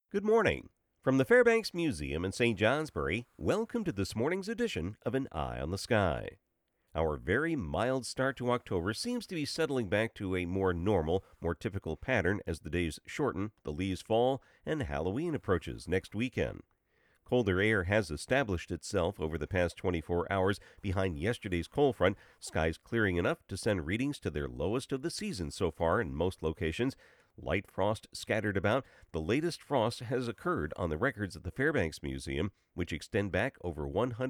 Good morning. From the Fairbanks Museum in St. Johnsbury, welcome to this morning's edition of An Eye on the Sky. Our very mild start to October seems to be settling back to a more normal, more typical pattern as the days shorten, the leaves fall, and Halloween approaches next weekend. Colder air has established itself over the past 24 hours behind yesterday's cold front, skies clearing enough to send readings to their lowest of the season so far in most locations. Light frost scattered about. The latest frost has occurred on the records at the Fairbanks Museum, which extend back over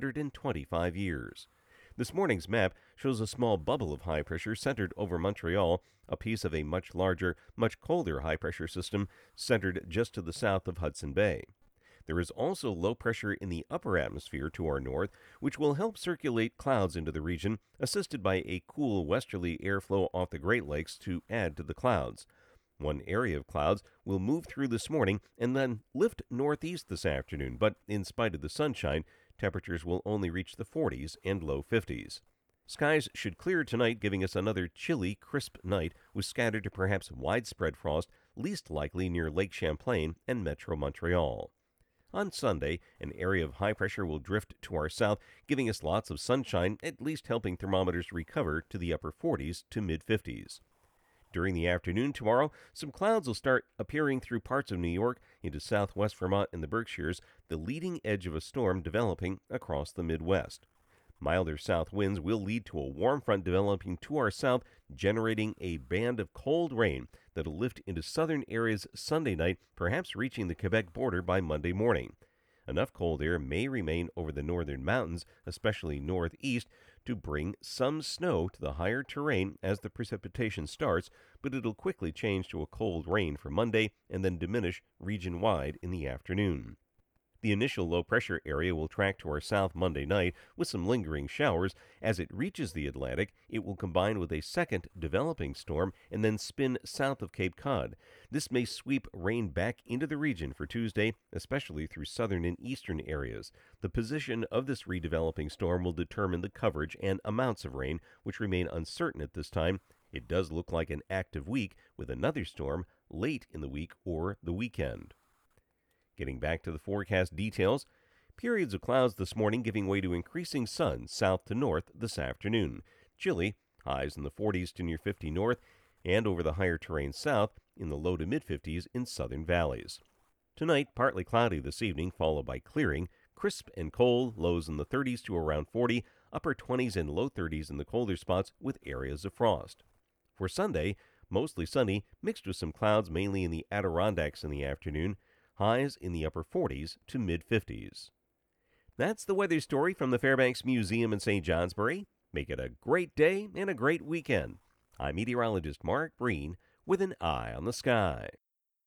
125 years. This morning's map shows a small bubble of high pressure centered over Montreal, a piece of a much larger, much colder high pressure system centered just to the south of Hudson Bay. There is also low pressure in the upper atmosphere to our north, which will help circulate clouds into the region, assisted by a cool westerly airflow off the Great Lakes to add to the clouds. One area of clouds will move through this morning and then lift northeast this afternoon, but in spite of the sunshine, temperatures will only reach the 40s and low 50s. Skies should clear tonight, giving us another chilly, crisp night with scattered to perhaps widespread frost, least likely near Lake Champlain and Metro Montreal. On Sunday, an area of high pressure will drift to our south, giving us lots of sunshine, at least helping thermometers recover to the upper 40s to mid 50s. During the afternoon tomorrow, some clouds will start appearing through parts of New York into southwest Vermont and the Berkshires, the leading edge of a storm developing across the Midwest. Milder south winds will lead to a warm front developing to our south, generating a band of cold rain that'll lift into southern areas Sunday night, perhaps reaching the Quebec border by Monday morning. Enough cold air may remain over the northern mountains, especially northeast, to bring some snow to the higher terrain as the precipitation starts, but it'll quickly change to a cold rain for Monday and then diminish region-wide in the afternoon. The initial low-pressure area will track to our south Monday night with some lingering showers. As it reaches the Atlantic, it will combine with a second developing storm and then spin south of Cape Cod. This may sweep rain back into the region for Tuesday, especially through southern and eastern areas. The position of this redeveloping storm will determine the coverage and amounts of rain, which remain uncertain at this time. It does look like an active week with another storm late in the week or the weekend. Getting back to the forecast details, periods of clouds this morning giving way to increasing sun south to north this afternoon. Chilly, highs in the 40s to near 50 north, and over the higher terrain south in the low to mid 50s in southern valleys. Tonight, partly cloudy this evening, followed by clearing, crisp and cold, lows in the 30s to around 40, upper 20s and low 30s in the colder spots with areas of frost. For Sunday, mostly sunny, mixed with some clouds mainly in the Adirondacks in the afternoon, highs in the upper 40s to mid 50s. That's the weather story from the Fairbanks Museum in St. Johnsbury. Make it a great day and a great weekend. I'm meteorologist Mark Breen with an eye on the sky.